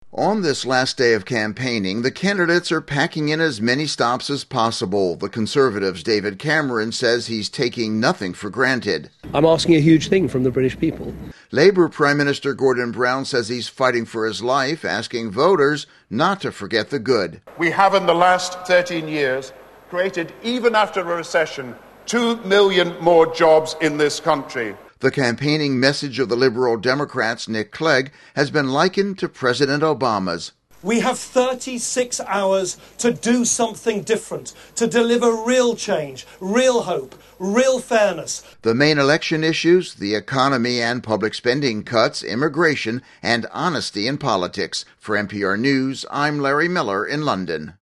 On this last day of campaigning, the candidates are packing in as many stops as possible. The Conservatives' David Cameron says he's taking nothing for granted. I'm asking a huge thing from the British people. Labour Prime Minister Gordon Brown says he's fighting for his life, asking voters not to forget the good. We have in the last 13 years created, even after a recession, 2 million more jobs in this country. The campaigning message of the Liberal Democrats, Nick Clegg, has been likened to President Obama's. We have 36 hours to do something different, to deliver real change, real hope, real fairness. The main election issues, the economy and public spending cuts, immigration, and honesty in politics. For NPR News, I'm Larry Miller in London.